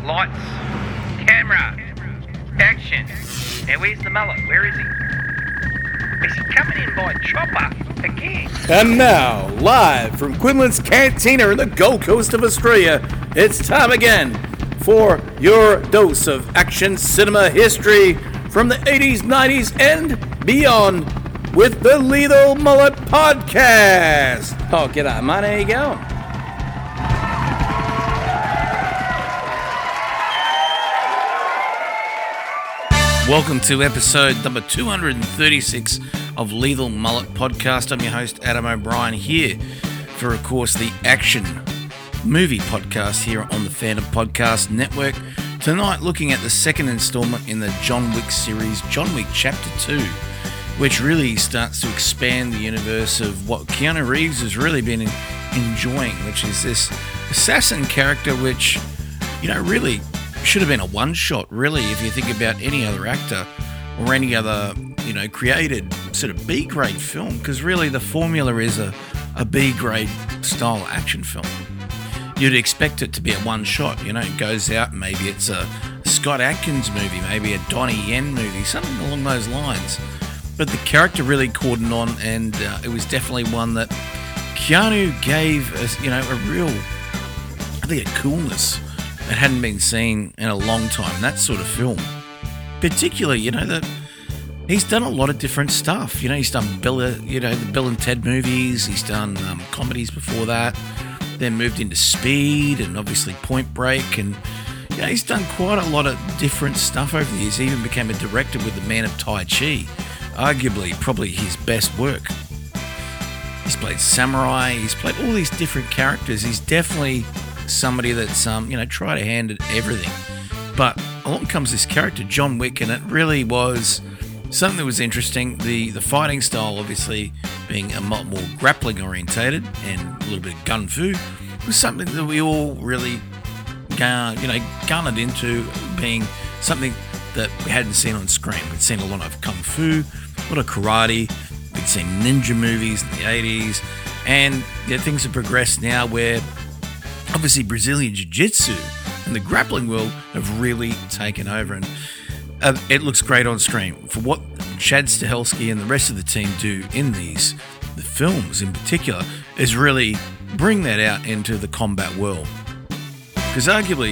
Lights. Camera. Action. Now where's the mullet? Where is he? Is he coming in by chopper again? And now, live from Quinlan's Cantina in the Gold Coast of Australia, it's time again for your dose of action cinema history from the 80s, 90s, and beyond with the Lethal Mullet Podcast. Oh, g'day, mate. How you going? Welcome to episode number 236 of Lethal Mullet Podcast. I'm your host, Adam O'Brien, here for, of course, the action movie podcast here on the Phantom Podcast Network. Tonight, looking at the second installment in the John Wick series, John Wick Chapter 2, which really starts to expand the universe of what Keanu Reeves has really been enjoying, which is this assassin character which, really should have been a one-shot, really, if you think about any other actor or any other, created sort of B-grade film, because really the formula is a B-grade style action film. You'd expect it to be a one-shot, it goes out, maybe it's a Scott Adkins movie, maybe a Donnie Yen movie, something along those lines. But the character really caught on, and it was definitely one that Keanu gave us, a real, a coolness that hadn't been seen in a long time in that sort of film. Particularly, that he's done a lot of different stuff. He's done the Bill and Ted movies. He's done comedies before that. Then moved into Speed and obviously Point Break. And he's done quite a lot of different stuff over the years. He even became a director with The Man of Tai Chi, arguably probably his best work. He's played samurai. He's played all these different characters. He's definitely somebody that's tried a hand at everything. But along comes this character, John Wick, and it really was something that was interesting. The fighting style, obviously, being a lot more grappling orientated and a little bit of gun fu, was something that we all really garnered into being something that we hadn't seen on screen. We'd seen a lot of kung fu, a lot of karate, we'd seen ninja movies in the 80s, and things have progressed now where obviously Brazilian Jiu-Jitsu and the grappling world have really taken over, and it looks great on screen. For what Chad Stahelski and the rest of the team do in the films in particular, is really bring that out into the combat world. Because arguably,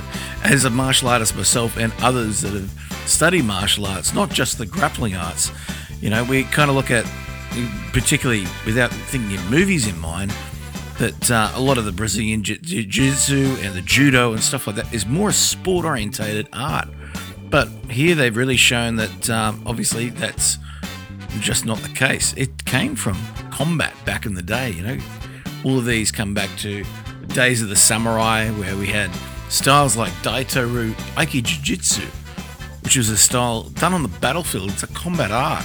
as a martial artist myself and others that have studied martial arts, not just the grappling arts, we kind of look at, particularly without thinking of movies in mind, that a lot of the Brazilian Jiu-Jitsu and the Judo and stuff like that is more sport-orientated art. But here they've really shown that obviously that's just not the case. It came from combat back in the day, All of these come back to the days of the samurai, where we had styles like Daitoru Aiki Jiu-Jitsu, which was a style done on the battlefield. It's a combat art,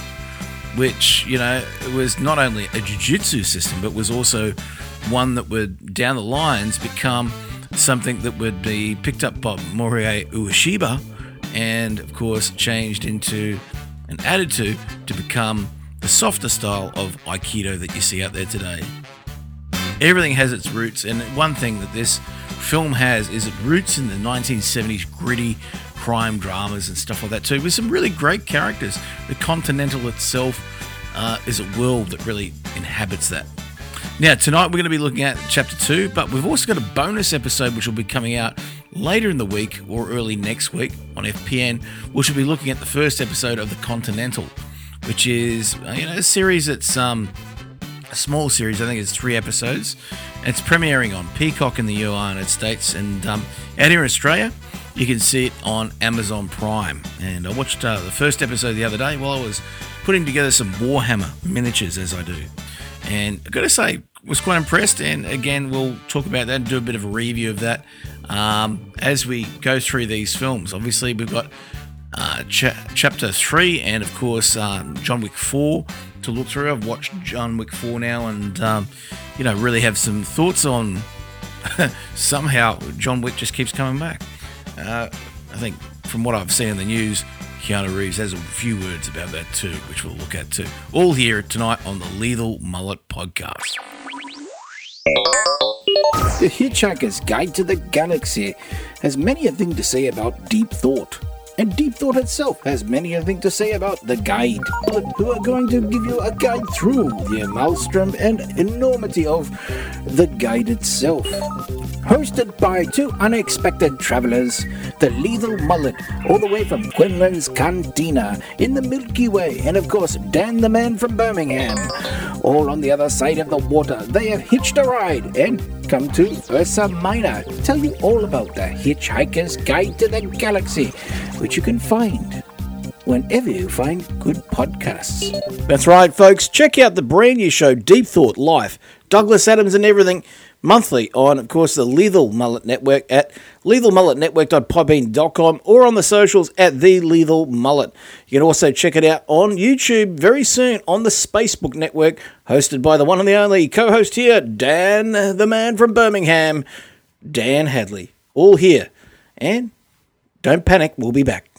which, it was not only a jiu-jitsu system, but was also one that would, down the lines, become something that would be picked up by Morihei Ueshiba and, of course, changed into and added to become the softer style of Aikido that you see out there today. Everything has its roots, and one thing that this film has is it roots in the 1970s gritty crime dramas and stuff like that too, with some really great characters. The Continental itself is a world that really inhabits that. Now, tonight we're going to be looking at Chapter 2, but we've also got a bonus episode which will be coming out later in the week or early next week on FPN, which will be looking at the first episode of The Continental, which is a series that's a small series. I think it's 3 episodes. It's premiering on Peacock in the United States, and out here in Australia, you can see it on Amazon Prime. And I watched the first episode the other day while I was putting together some Warhammer miniatures, as I do. And I've got to say, was quite impressed, and again, we'll talk about that and do a bit of a review of that as we go through these films. Obviously, we've got Chapter 3 and, of course, John Wick 4 to look through. I've watched John Wick 4 now and, really have some thoughts on somehow John Wick just keeps coming back. I think from what I've seen in the news, Keanu Reeves has a few words about that too, which we'll look at too. All here tonight on the Lethal Mullet Podcast. The Hitchhiker's Guide to the Galaxy has many a thing to say about deep thought. And Deep Thought itself has many a thing to say about the guide, who are going to give you a guide through the maelstrom and enormity of the guide itself. Hosted by two unexpected travellers, the Lethal Mullet, all the way from Quinlan's Cantina in the Milky Way, and of course Dan the Man from Birmingham. All on the other side of the water, they have hitched a ride and come to Ursa Minor to tell you all about the Hitchhiker's Guide to the Galaxy, which you can find whenever you find good podcasts. That's right, folks. Check out the brand new show, Deep Thought Life, Douglas Adams and everything, monthly on, of course, the Lethal Mullet Network at lethalmulletnetwork.podbean.com or on the socials at The Lethal Mullet. You can also check it out on YouTube very soon on the Spacebook Network, hosted by the one and the only co-host here, Dan the Man from Birmingham, Dan Hadley. All here. And don't panic, we'll be back.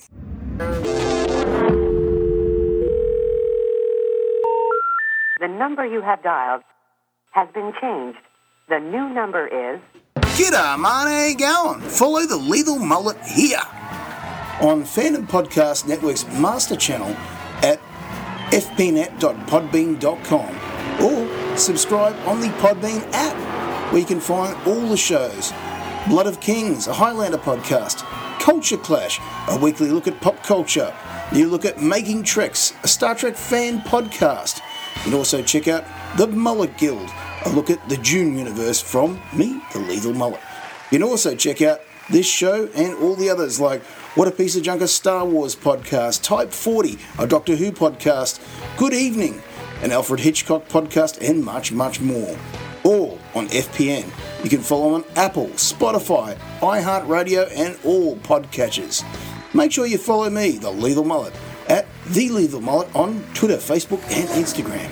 The number you have dialed has been changed. The new number is... G'day, man, how you going? Follow the Lethal Mullet here on Fandom Podcast Network's master channel at fpnet.podbean.com or subscribe on the Podbean app where you can find all the shows. Blood of Kings, a Highlander podcast. Culture Clash, a weekly look at pop culture. You look at Making Treks, a Star Trek fan podcast. You can also check out the Mullet Guild, a look at the Dune universe from me, the Lethal Mullet. You can also check out this show and all the others like What a Piece of Junk, a Star Wars podcast, Type 40, a Doctor Who podcast, Good Evening, an Alfred Hitchcock podcast, and much, much more. All on FPN. You can follow on Apple, Spotify, iHeartRadio, and all podcatchers. Make sure you follow me, the Lethal Mullet, at The Lethal Mullet on Twitter, Facebook, and Instagram.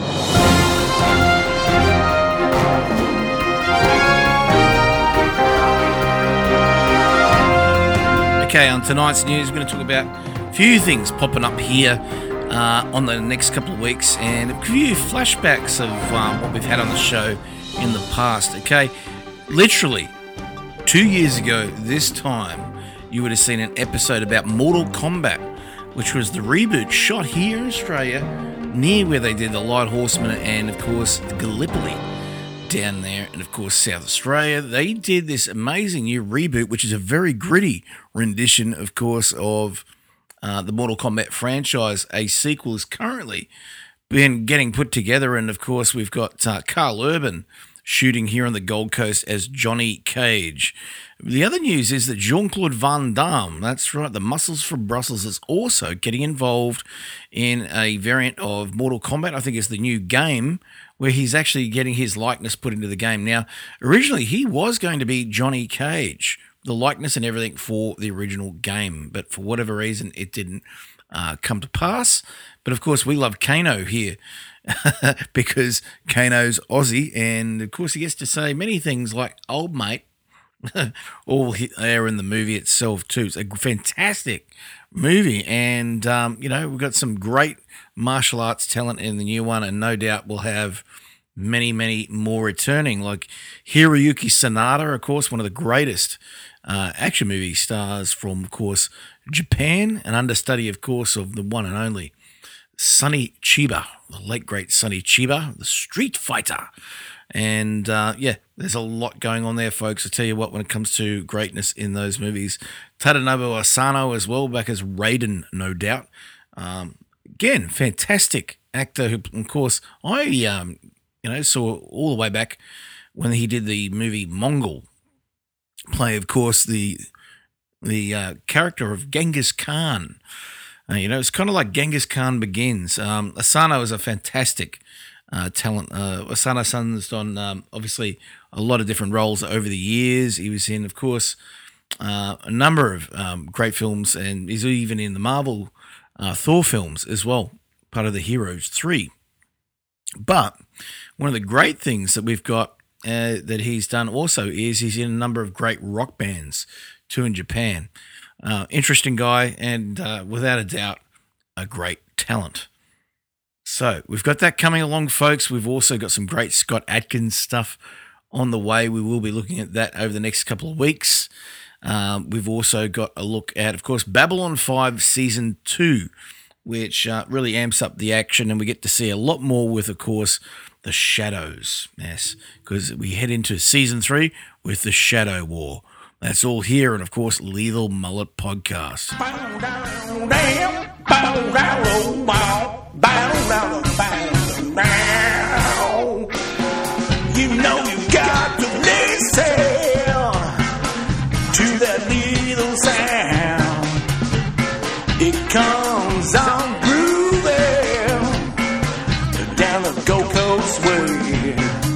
Okay, on tonight's news, we're going to talk about a few things popping up here on the next couple of weeks and a few flashbacks of what we've had on the show in the past. Okay, literally 2 years ago this time, you would have seen an episode about Mortal Kombat, which was the reboot shot here in Australia, near where they did the Light Horseman and, of course, the Gallipoli down there, and, of course, South Australia. They did this amazing new reboot, which is a very gritty rendition, of course, of the Mortal Kombat franchise. A sequel is currently been getting put together, and, of course, we've got Carl Urban shooting here on the Gold Coast as Johnny Cage. The other news is that Jean-Claude Van Damme, that's right, the Muscles from Brussels, is also getting involved in a variant of Mortal Kombat. I think it's the new game where he's actually getting his likeness put into the game. Now, originally he was going to be Johnny Cage, the likeness and everything for the original game, but for whatever reason it didn't come to pass. But of course we love Kano here because Kano's Aussie, and of course he gets to say many things like old mate all there in the movie itself too. It's a fantastic movie, and we've got some great martial arts talent in the new one, and no doubt we'll have many more returning, like Hiroyuki Sanada, of course, one of the greatest action movie stars from, of course, Japan, an understudy, of course, of the one and only Sonny Chiba, the late great Sonny Chiba, the Street Fighter. And there's a lot going on there, folks. I tell you what, when it comes to greatness in those movies, Tadanobu Asano as well, back as Raiden, no doubt. Again, fantastic actor who, of course, I saw all the way back when he did the movie Mongol, play, of course, the character of Genghis Khan. It's kind of like Genghis Khan Begins. Asano is a fantastic talent. Asano-san's done, obviously, a lot of different roles over the years. He was in, of course, a number of great films, and he's even in the Marvel Thor films as well, part of the Heroes 3. But one of the great things that we've got that he's done also is he's in a number of great rock bands too in Japan. Interesting guy, and without a doubt, a great talent. So we've got that coming along, folks. We've also got some great Scott Adkins stuff on the way. We will be looking at that over the next couple of weeks. We've also got a look at, of course, Babylon 5 Season 2, which really amps up the action, and we get to see a lot more with, of course, the Shadows. Yes, because we head into Season 3 with the Shadow War. That's all here, and, of course, Lethal Mullet Podcast. You know you got to listen to that little sound. It comes on grooving down the Gold Coast way.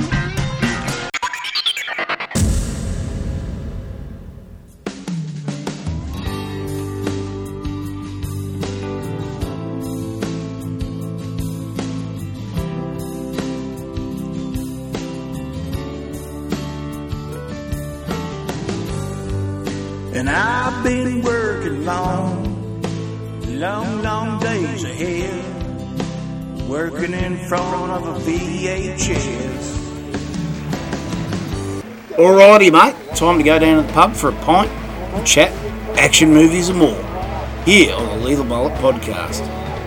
And I've been working long days ahead, working in front of a VHS. Alrighty, mate. Time to go down to the pub for a pint, chat, action, movies and more. Here on the Lethal Mullet Podcast.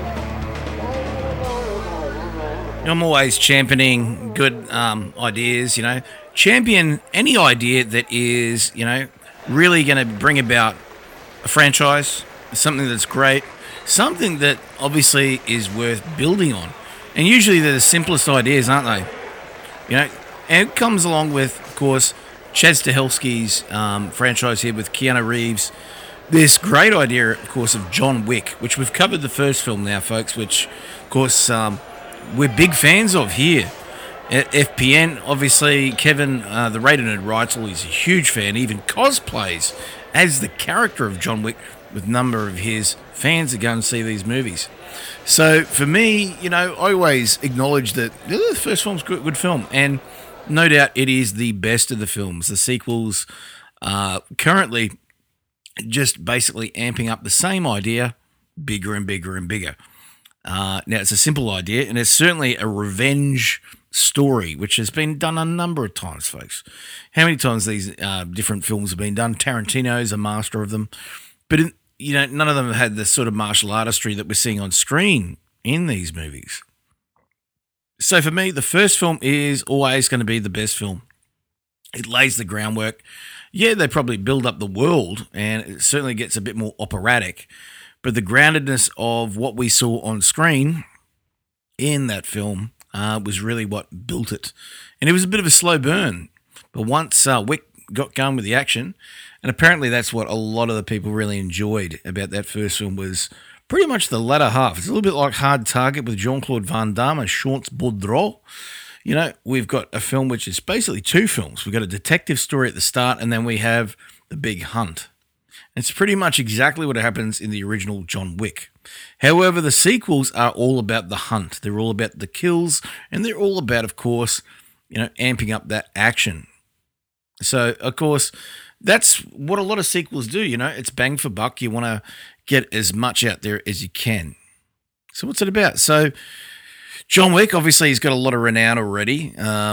I'm always championing good ideas, Champion any idea that is, really going to bring about a franchise, something that's great, something that obviously is worth building on. And usually they're the simplest ideas, aren't they? And it comes along with, of course, Chad Stahelski's franchise here with Keanu Reeves. This great idea, of course, of John Wick, which we've covered the first film now, folks, which, of course, we're big fans of here. At FPN, obviously, Kevin, the Raider Nerd Reitzel, is a huge fan, even cosplays as the character of John Wick with a number of his fans that go and see these movies. So for me, I always acknowledge that the first film's a good film, and no doubt it is the best of the films. The sequels are currently just basically amping up the same idea, bigger and bigger and bigger. Now, it's a simple idea, and it's certainly a revenge story, which has been done a number of times, folks. How many times these different films have been done? Tarantino's a master of them. But, none of them have had the sort of martial artistry that we're seeing on screen in these movies. So for me, the first film is always going to be the best film. It lays the groundwork. Yeah, they probably build up the world, and it certainly gets a bit more operatic. But the groundedness of what we saw on screen in that film was really what built it. And it was a bit of a slow burn. But once Wick got going with the action, and apparently that's what a lot of the people really enjoyed about that first film, was pretty much the latter half. It's a little bit like Hard Target with Jean-Claude Van Damme and Chance Boudreau. We've got a film which is basically two films. We've got a detective story at the start, and then we have the big hunt. It's pretty much exactly what happens in the original John Wick. However, the sequels are all about the hunt. They're all about the kills, and they're all about, of course, amping up that action. So, of course, that's what a lot of sequels do, It's bang for buck. You want to get as much out there as you can. So what's it about? So John Wick, obviously, he's got a lot of renown already.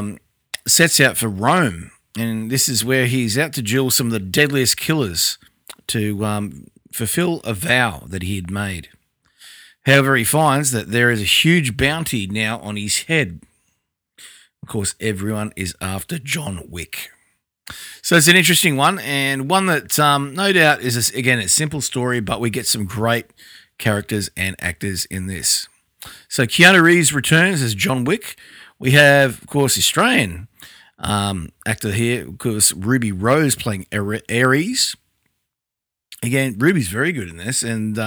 Sets out for Rome, and this is where he's out to duel some of the deadliest killers to fulfill a vow that he had made. However, he finds that there is a huge bounty now on his head. Of course, everyone is after John Wick. So it's an interesting one, and one that no doubt is, again, a simple story, but we get some great characters and actors in this. So Keanu Reeves returns as John Wick. We have, of course, Australian actor here, of course, Ruby Rose playing Ares. Again, Ruby's very good in this, and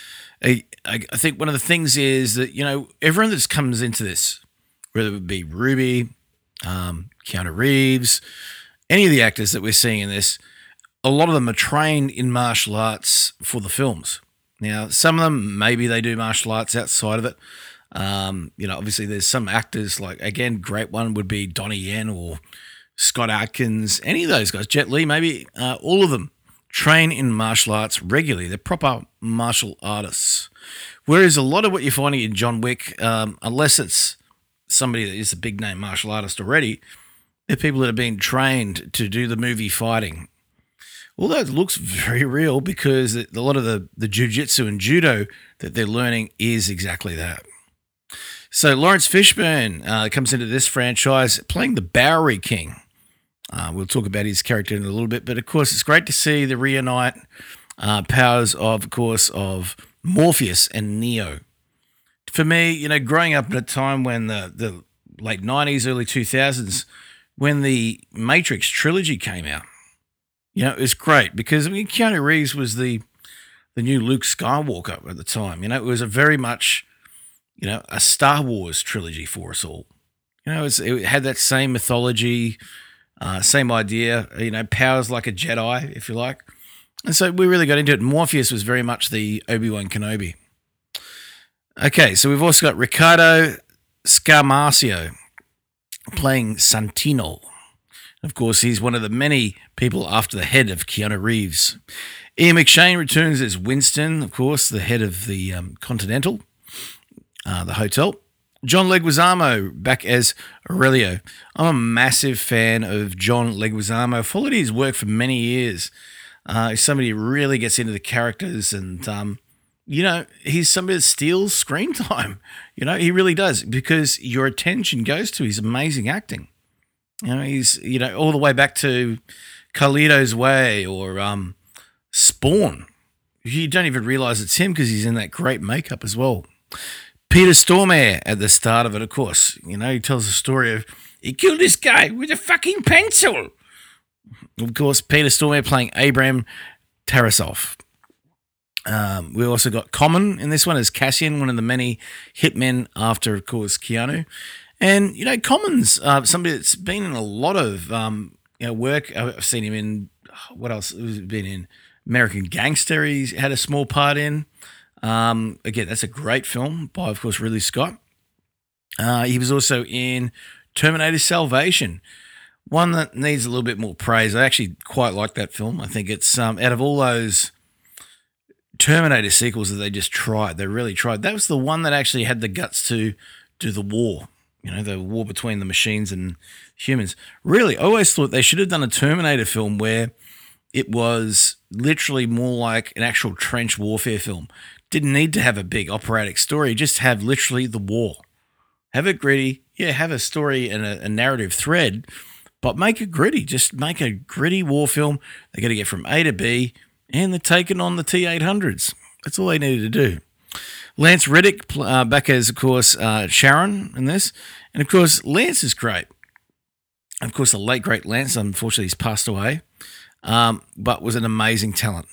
I think one of the things is that, everyone that comes into this, whether it be Ruby, Keanu Reeves, any of the actors that we're seeing in this, a lot of them are trained in martial arts for the films. Now, some of them, maybe they do martial arts outside of it. Obviously there's some actors, like, again, great one would be Donnie Yen or Scott Adkins, any of those guys, Jet Li, maybe, all of them train in martial arts regularly. They're proper martial artists. Whereas a lot of what you're finding in John Wick, unless it's somebody that is a big name martial artist already, They're people that have been trained to do the movie fighting. Although it looks very real because a lot of the jiu-jitsu and judo that they're learning is exactly that. So Lawrence Fishburne comes into this franchise playing the Bowery King. We'll talk about his character in a little bit, but of course it's great to see the reunite powers of course, of Morpheus and Neo. For me, growing up at a time when the late 90s, early 2000s, when the Matrix trilogy came out, it was great because Keanu Reeves was the new Luke Skywalker at the time. It was a very much, a Star Wars trilogy for us all. It had that same mythology, same idea, powers like a Jedi, if you like. And so we really got into it. Morpheus was very much the Obi-Wan Kenobi. Okay, so we've also got Riccardo Scamarcio playing Santino. Of course, he's one of the many people after the head of Keanu Reeves. Ian McShane returns as Winston, of course, the head of the Continental, the hotel. John Leguizamo back as Aurelio. I'm a massive fan of John Leguizamo. I've followed his work for many years. He's somebody who really gets into the characters and, he's somebody that steals screen time. He really does because your attention goes to his amazing acting. He's, all the way back to Carlito's Way or Spawn. You don't even realize it's him because he's in that great makeup as well. Peter Stormare at the start of it, of course. He tells the story of he killed this guy with a fucking pencil. Of course, Peter Stormare playing Abraham Tarasov. We also got Common in this one as Cassian, one of the many hitmen after, of course, Keanu. And, Common's somebody that's been in a lot of work. I've seen him in, what else? He's been in American Gangster. He's had a small part in. Again, that's a great film by, of course, Ridley Scott. He was also in Terminator Salvation, one that needs a little bit more praise. I actually quite like that film. I think it's out of all those Terminator sequels that they just tried, they really tried. That was the one that actually had the guts to do the war. The war between the machines and humans. Really, I always thought they should have done a Terminator film where it was literally more like an actual trench warfare film. Didn't need to have a big operatic story, just have literally the war. Have it gritty, have a story and a narrative thread, but make it gritty. Just make a gritty war film. They got to get from A to B, and they're taking on the T-800s. That's all they needed to do. Lance Reddick back as, of course, Sharon in this. And, of course, Lance is great. Of course, the late, great Lance, unfortunately, he's passed away, but was an amazing talent.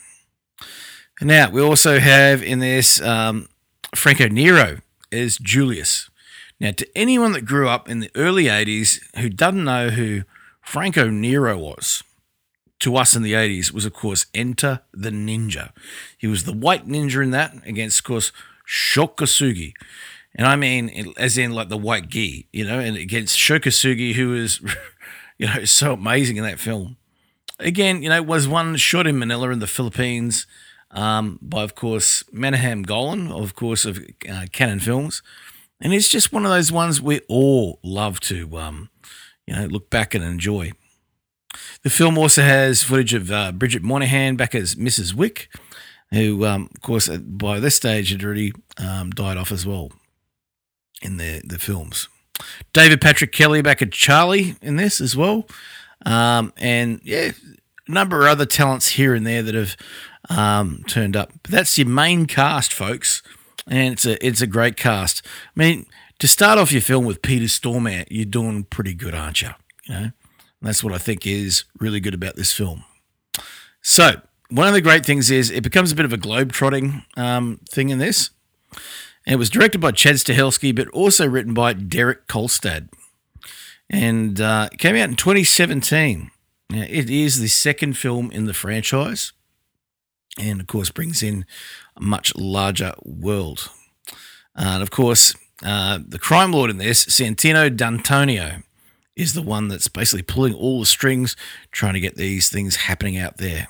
And now, we also have in this Franco Nero as Julius. Now, to anyone that grew up in the early 80s who doesn't know who Franco Nero was, to us in the 80s was, of course, Enter the Ninja. He was the white ninja in that against, of course, Shokasugi. And I mean, as in like the white gi, and against Shokasugi, who is, so amazing in that film. Again, was one shot in Manila in the Philippines by, of course, Menahem Golan, of course, of Canon Films. And it's just one of those ones we all love to, look back and enjoy. The film also has footage of Bridget Moynahan back as Mrs. Wick, who, of course, by this stage had already died off as well in the films. David Patrick Kelly back at Charlie in this as well. And, a number of other talents here and there that have turned up. But that's your main cast, folks, and it's a great cast. I mean, to start off your film with Peter Stormare, you're doing pretty good, aren't you? And that's what I think is really good about this film. So, one of the great things is it becomes a bit of a globe-trotting thing in this. And it was directed by Chad Stahelski, but also written by Derek Kolstad. And it came out in 2017. Now, it is the second film in the franchise. And, of course, brings in a much larger world. And, of course, the crime lord in this, Santino D'Antonio, is the one that's basically pulling all the strings, trying to get these things happening out there.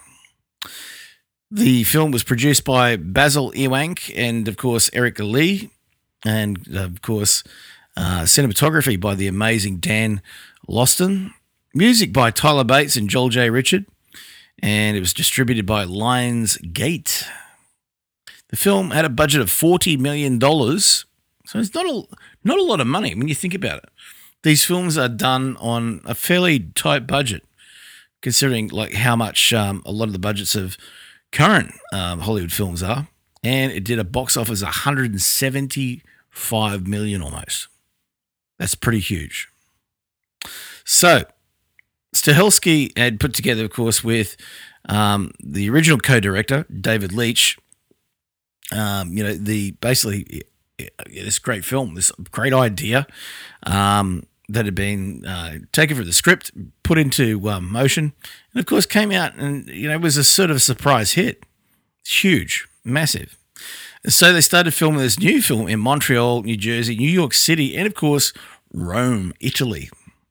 The film was produced by Basil Ewank and, of course, Eric Lee, and, of course, cinematography by the amazing Dan Loston. Music by Tyler Bates and Joel J. Richard, and it was distributed by Lionsgate. The film had a budget of $40 million, so it's not a lot of money when you think about it. These films are done on a fairly tight budget, considering like how much a lot of the budgets of current Hollywood films are, and it did a box office of $175 million almost. That's pretty huge. So, Stahelski had put together, of course, with the original co-director David Leitch. This great film, this great idea that had been taken from the script, put into motion, and of course came out and it was a sort of surprise hit. It's huge, massive. And so they started filming this new film in Montreal, New Jersey, New York City, and of course Rome, Italy.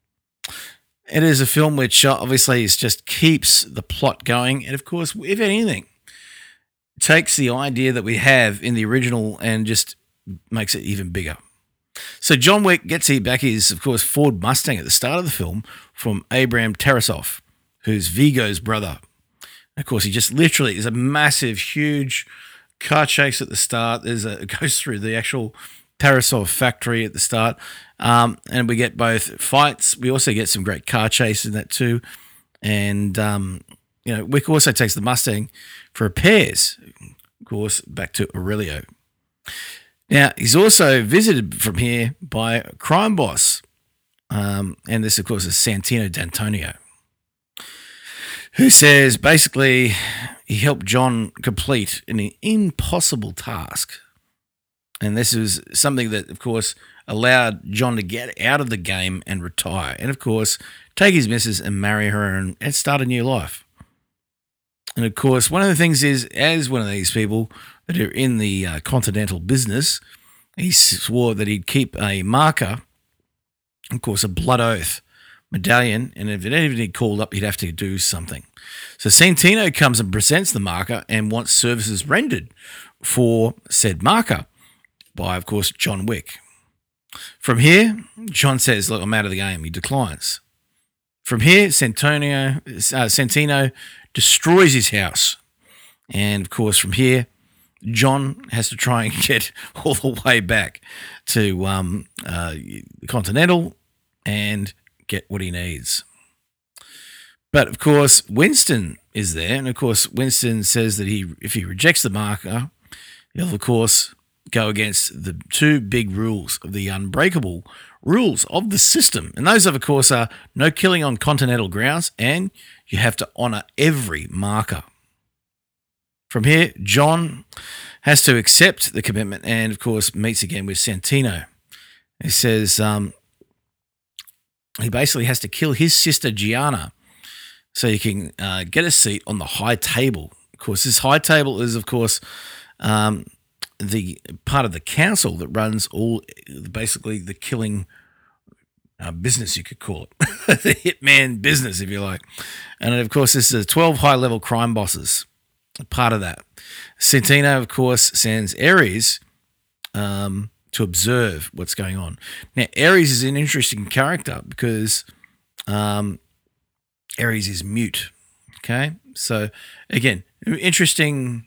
It is a film which obviously just keeps the plot going, and of course, if anything, takes the idea that we have in the original and just makes it even bigger. So John Wick gets back his, of course, Ford Mustang at the start of the film from Abram Tarasov, who's Viggo's brother. And of course, he just literally is a massive, huge car chase at the start. It goes through the actual Tarasov factory at the start, and we get both fights. We also get some great car chase in that too. And Wick also takes the Mustang for repairs, of course, back to Aurelio. Now, he's also visited from here by a crime boss, and this, of course, is Santino D'Antonio, who says basically he helped John complete an impossible task. And this is something that, of course, allowed John to get out of the game and retire. And, of course, take his missus and marry her and start a new life. And, of course, one of the things is, as one of these people that are in the continental business, he swore that he'd keep a marker, of course, a blood oath medallion, and if anybody called up, he'd have to do something. So Santino comes and presents the marker and wants services rendered for said marker by, of course, John Wick. From here, John says, look, I'm out of the game. He declines. From here, Santino destroys his house. And, of course, from here, John has to try and get all the way back to Continental and get what he needs. But, of course, Winston is there. And, of course, Winston says that if he rejects the marker, he'll, of course, go against the two big rules of the unbreakable rules of the system. And those, of course, are no killing on continental grounds, and you have to honor every marker. From here, John has to accept the commitment and, of course, meets again with Santino. He says he basically has to kill his sister Gianna so he can get a seat on the high table. Of course, this high table is, of course, the part of the council that runs basically the killing business, you could call it. The hitman business, if you like. And, of course, this is 12 high-level crime bosses, part of that. Santino, of course, sends Ares to observe what's going on. Now, Ares is an interesting character because Ares is mute, okay? So, again, interesting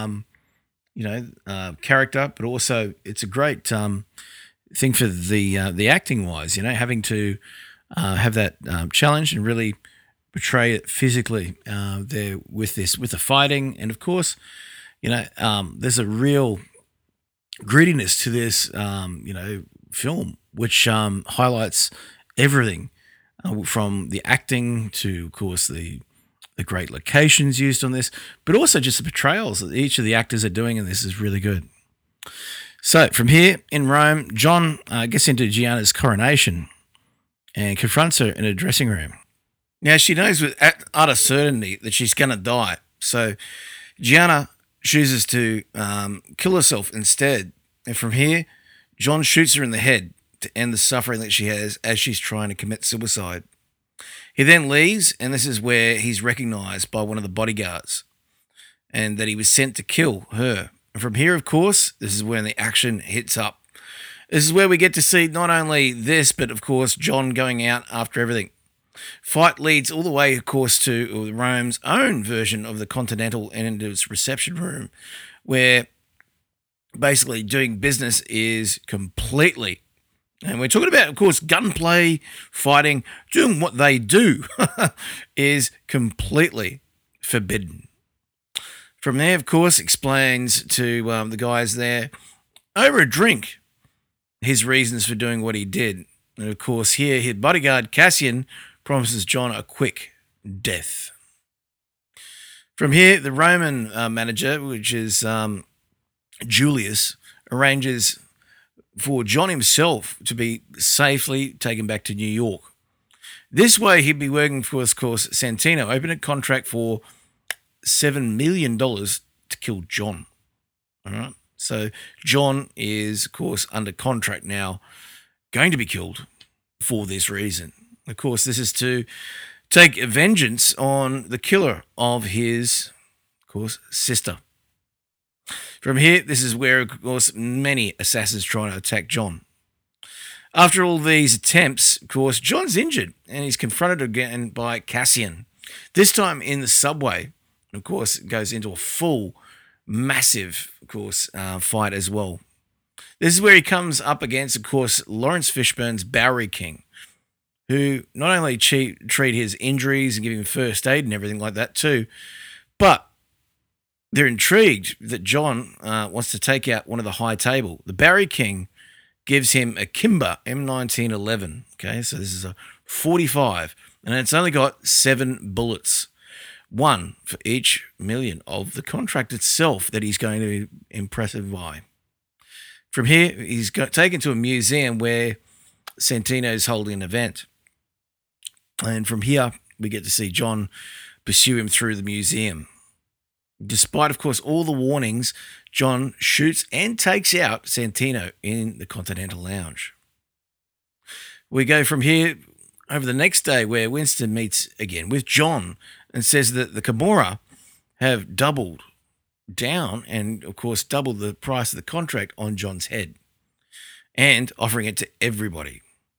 character, but also it's a great thing for the acting wise, having to have that challenge and really portray it physically there with the fighting. And of course, there's a real grittiness to this film, which highlights everything from the acting to, of course, the great locations used on this, but also just the portrayals that each of the actors are doing in this is really good. So from here in Rome, John gets into Gianna's coronation and confronts her in a dressing room. Now, she knows with utter certainty that she's going to die. So Gianna chooses to kill herself instead. And from here, John shoots her in the head to end the suffering that she has as she's trying to commit suicide. He then leaves, and this is where he's recognized by one of the bodyguards and that he was sent to kill her. And from here, of course, this is when the action hits up. This is where we get to see not only this, but, of course, John going out after everything. Fight leads all the way, of course, to Rome's own version of the Continental and its reception room, where basically doing business is completely, and we're talking about, of course, gunplay, fighting, doing what they do is completely forbidden. From there, of course, explains to the guys there over a drink his reasons for doing what he did. And of course, here his bodyguard Cassian promises John a quick death. From here, the Roman manager, which is Julius, arranges for John himself to be safely taken back to New York. This way, he'd be working for, of course, Santino, opened a contract for $7 million to kill John. All right. So John is, of course, under contract now, going to be killed for this reason. Of course, this is to take vengeance on the killer of his, of course, sister. From here, this is where, of course, many assassins try to attack John. After all these attempts, of course, John's injured and he's confronted again by Cassian. This time in the subway. Of course, it goes into a full, massive, of course, fight as well. This is where he comes up against, of course, Lawrence Fishburne's Bowery King, who not only treat his injuries and give him first aid and everything like that too, but they're intrigued that John wants to take out one of the high table. The Bowery King gives him a Kimber M1911. Okay, so this is a 45, and it's only got 7 bullets. 1 for each million of the contract itself that he's going to be impressive by. From here, he's taken to a museum where Santino's holding an event. And from here, we get to see John pursue him through the museum. Despite, of course, all the warnings, John shoots and takes out Santino in the Continental Lounge. We go from here over the next day where Winston meets again with John and says that the Camorra have doubled down and, of course, doubled the price of the contract on John's head and offering it to everybody.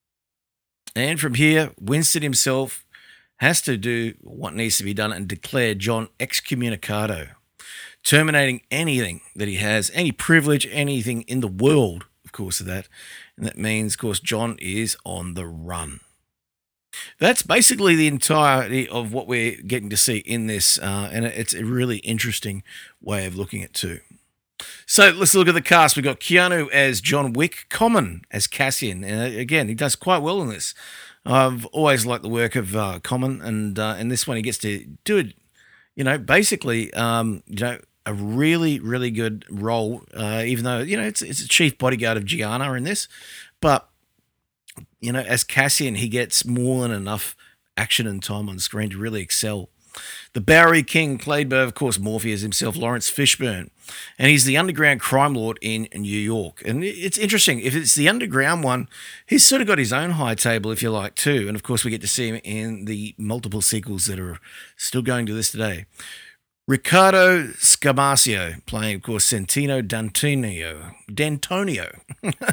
And from here, Winston himself has to do what needs to be done and declare John excommunicado, terminating anything that he has, any privilege, anything in the world, of course, of that. And that means, of course, John is on the run. That's basically the entirety of what we're getting to see in this, and it's a really interesting way of looking at it too. So let's look at the cast. We've got Keanu as John Wick, Common as Cassian, and again, he does quite well in this. I've always liked the work of Common, and in this one he gets to do it, basically, a really, really good role, even though, it's a chief bodyguard of Gianna in this, but as Cassian, he gets more than enough action and time on screen to really excel. The Bowery King, played by, of course, Morpheus himself, Lawrence Fishburne, and he's the underground crime lord in New York. And it's interesting, if it's the underground one, he's sort of got his own high table, if you like, too. And, of course, we get to see him in the multiple sequels that are still going to this today. Riccardo Scamasio, playing, of course, Santino D'Antonio.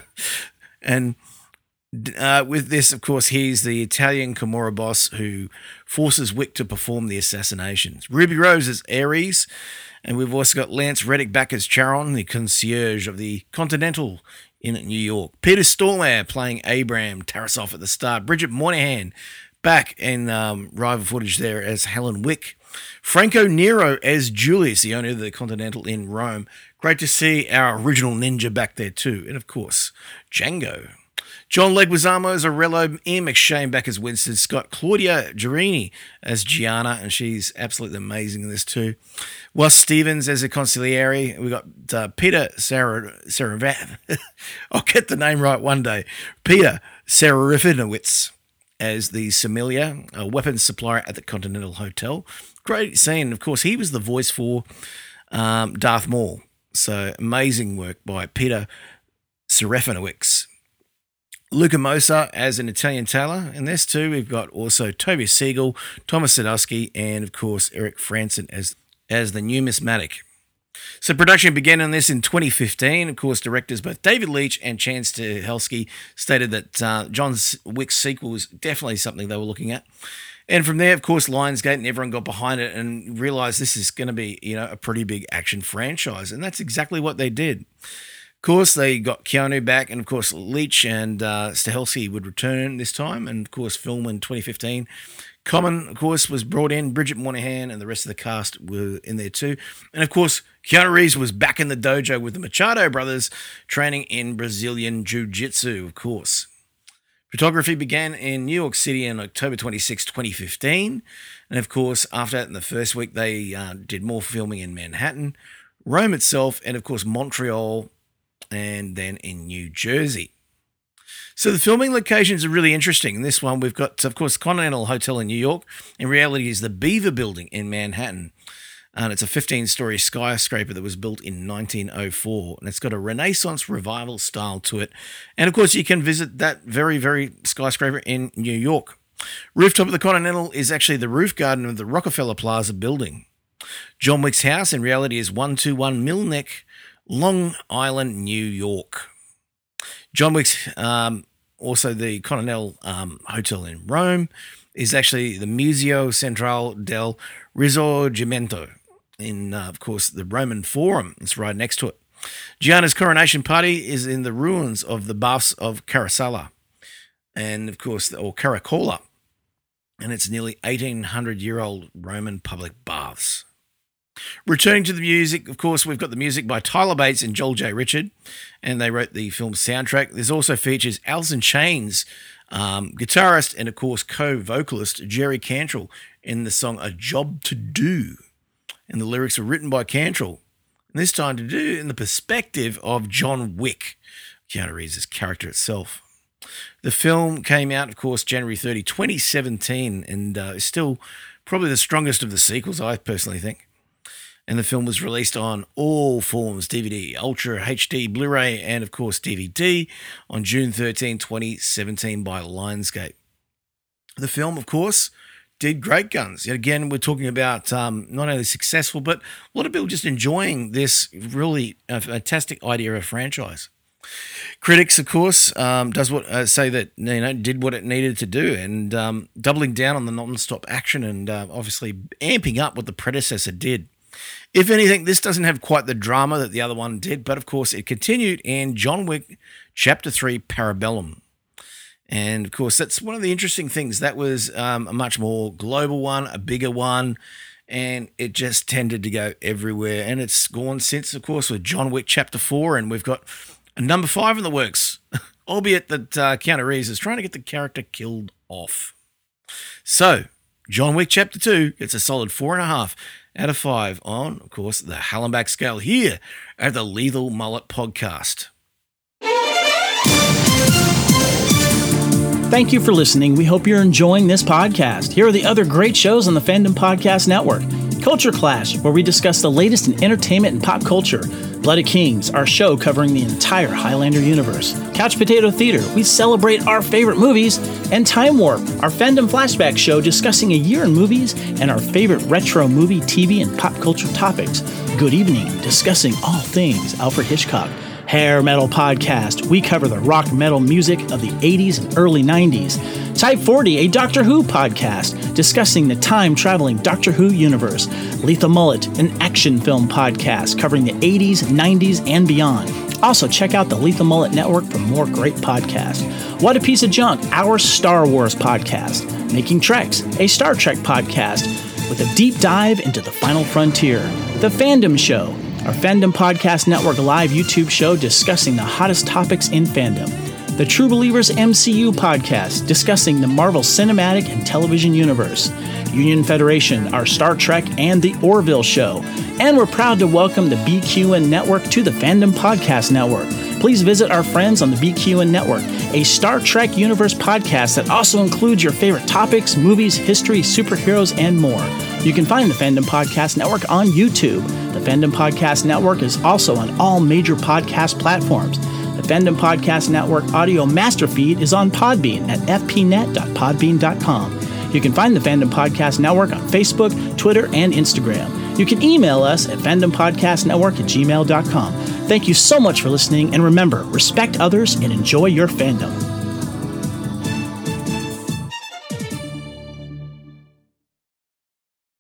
And with this, of course, he's the Italian Camorra boss who forces Wick to perform the assassinations. Ruby Rose as Ares, and we've also got Lance Reddick back as Charon, the concierge of the Continental in New York. Peter Stormare playing Abraham Tarasov at the start. Bridget Moynihan back in rival footage there as Helen Wick. Franco Nero as Julius, the owner of the Continental in Rome. Great to see our original ninja back there too. And of course, Django. John Leguizamo as Aurelio, Ian McShane back as Winston Scott, Claudia Gerini as Gianna, and she's absolutely amazing in this too. Wes Stevens as a consigliere. We've got Peter Serafinowicz. I'll get the name right one day. Peter Serafinowicz as the sommelier, a weapons supplier at the Continental Hotel. Great scene. Of course, he was the voice for Darth Maul. So amazing work by Peter Serafinowicz. Luca Mosa as an Italian tailor. In this too, we've got also Toby Siegel, Thomas Sadowski, and of course Eric Franson as the numismatic. So production began on this in 2015. Of course, directors both David Leitch and Chance Stahelski stated that John Wick's sequel was definitely something they were looking at. And from there, of course, Lionsgate and everyone got behind it and realized this is going to be, a pretty big action franchise. And that's exactly what they did. Of course, they got Keanu back, and of course, Leitch and Stahelski would return this time, and of course, film in 2015. Common, of course, was brought in. Bridget Moynahan and the rest of the cast were in there too. And of course, Keanu Reeves was back in the dojo with the Machado brothers, training in Brazilian Jiu-Jitsu, of course. Photography began in New York City on October 26, 2015. And of course, after that, in the first week, they did more filming in Manhattan, Rome itself, and of course, Montreal, and then in New Jersey. So the filming locations are really interesting. In this one, we've got, of course, Continental Hotel in New York. In reality, is the Beaver Building in Manhattan. And it's a 15-story skyscraper that was built in 1904. And it's got a Renaissance revival style to it. And, of course, you can visit that very, very skyscraper in New York. Rooftop of the Continental is actually the roof garden of the Rockefeller Plaza building. John Wick's house, in reality, is 121 Mill Neck, Long Island, New York. John Wick's, also the Continental Hotel in Rome, is actually the Museo Centrale del Risorgimento in, of course, the Roman Forum. It's right next to it. Gianna's coronation party is in the ruins of the baths of Caracalla, and, of course, or Caracola, and it's nearly 1,800-year-old Roman public baths. Returning to the music, of course, we've got the music by Tyler Bates and Joel J. Richard, and they wrote the film's soundtrack. There's also features Alice in Chains guitarist and, of course, co-vocalist Jerry Cantrell in the song A Job to Do. And the lyrics were written by Cantrell, and this time to do in the perspective of John Wick, Keanu Reeves' character itself. The film came out, of course, January 30, 2017, and is still probably the strongest of the sequels, I personally think. And the film was released on all forms, DVD, Ultra, HD, Blu-ray, and, of course, DVD on June 13, 2017 by Lionsgate. The film, of course, did great guns. Yet again, we're talking about not only successful, but a lot of people just enjoying this really fantastic idea of a franchise. Critics, of course, say that did what it needed to do, and doubling down on the non-stop action and obviously amping up what the predecessor did. If anything, this doesn't have quite the drama that the other one did, but of course it continued in John Wick Chapter 3 Parabellum. And of course, that's one of the interesting things. That was a much more global one, a bigger one, and it just tended to go everywhere. And it's gone since, of course, with John Wick Chapter 4, and we've got a number 5 in the works, albeit that Keanu Reeves is trying to get the character killed off. So, John Wick Chapter 2 gets a solid 4.5 out of 5 on, of course, the Hallenbach scale here at the Lethal Mullet Podcast. Thank you for listening. We hope you're enjoying this podcast. Here are the other great shows on the Fandom Podcast Network. Culture Clash, where we discuss the latest in entertainment and pop culture. Blood of Kings, our show covering the entire Highlander universe. Couch Potato Theater, we celebrate our favorite movies. And Time Warp, our Fandom Flashback show discussing a year in movies and our favorite retro movie, TV, and pop culture topics. Good Evening, discussing all things Alfred Hitchcock. Hair Metal Podcast, we cover the rock metal music of the 80s and early 90s. Type 40, a Doctor Who podcast, discussing the time-traveling Doctor Who universe. Lethal Mullet, an action film podcast covering the 80s, 90s, and beyond. Also, check out the Lethal Mullet Network for more great podcasts. What a Piece of Junk, our Star Wars podcast. Making Treks, a Star Trek podcast with a deep dive into the final frontier. The Fandom Show, our Fandom Podcast Network live YouTube show discussing the hottest topics in fandom. The True Believers MCU podcast, discussing the Marvel Cinematic and Television Universe. Union Federation, our Star Trek and the Orville Show. And we're proud to welcome the BQN Network to the Fandom Podcast Network. Please visit our friends on the BQN Network, a Star Trek Universe podcast that also includes your favorite topics, movies, history, superheroes, and more. You can find the Fandom Podcast Network on YouTube. The Fandom Podcast Network is also on all major podcast platforms. The Fandom Podcast Network audio master feed is on Podbean at fpnet.podbean.com. You can find the Fandom Podcast Network on Facebook, Twitter, and Instagram. You can email us at fandompodcastnetwork@gmail.com. Thank you so much for listening, and remember, respect others and enjoy your fandom.